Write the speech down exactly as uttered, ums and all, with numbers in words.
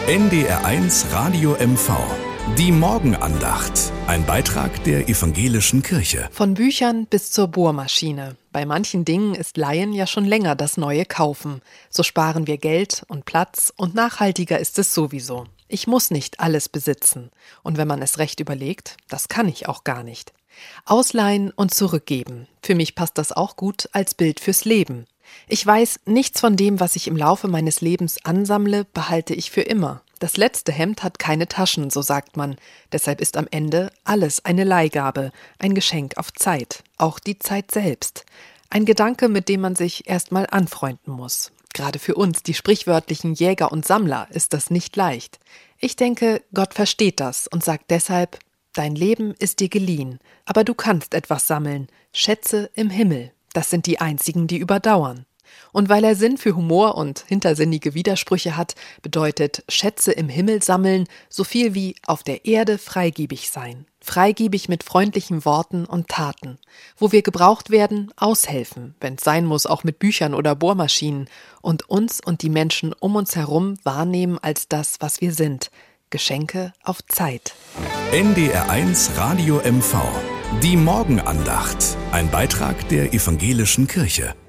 N D R eins Radio M V. Die Morgenandacht. Ein Beitrag der Evangelischen Kirche. Von Büchern bis zur Bohrmaschine. Bei manchen Dingen ist Leihen ja schon länger das neue Kaufen. So sparen wir Geld und Platz und nachhaltiger ist es sowieso. Ich muss nicht alles besitzen. Und wenn man es recht überlegt, das kann ich auch gar nicht. Ausleihen und zurückgeben. Für mich passt das auch gut als Bild fürs Leben. Ich weiß, nichts von dem, was ich im Laufe meines Lebens ansammle, behalte ich für immer. Das letzte Hemd hat keine Taschen, so sagt man. Deshalb ist am Ende alles eine Leihgabe, ein Geschenk auf Zeit, auch die Zeit selbst. Ein Gedanke, mit dem man sich erstmal anfreunden muss. Gerade für uns, die sprichwörtlichen Jäger und Sammler, ist das nicht leicht. Ich denke, Gott versteht das und sagt deshalb: Dein Leben ist dir geliehen, aber du kannst etwas sammeln. Schätze im Himmel, das sind die einzigen, die überdauern. Und weil er Sinn für Humor und hintersinnige Widersprüche hat, bedeutet Schätze im Himmel sammeln so viel wie auf der Erde freigebig sein. Freigebig mit freundlichen Worten und Taten. Wo wir gebraucht werden, aushelfen, wenn es sein muss, auch mit Büchern oder Bohrmaschinen. Und uns und die Menschen um uns herum wahrnehmen als das, was wir sind. Geschenke auf Zeit. N D R eins Radio M V. Die Morgenandacht. Ein Beitrag der Evangelischen Kirche.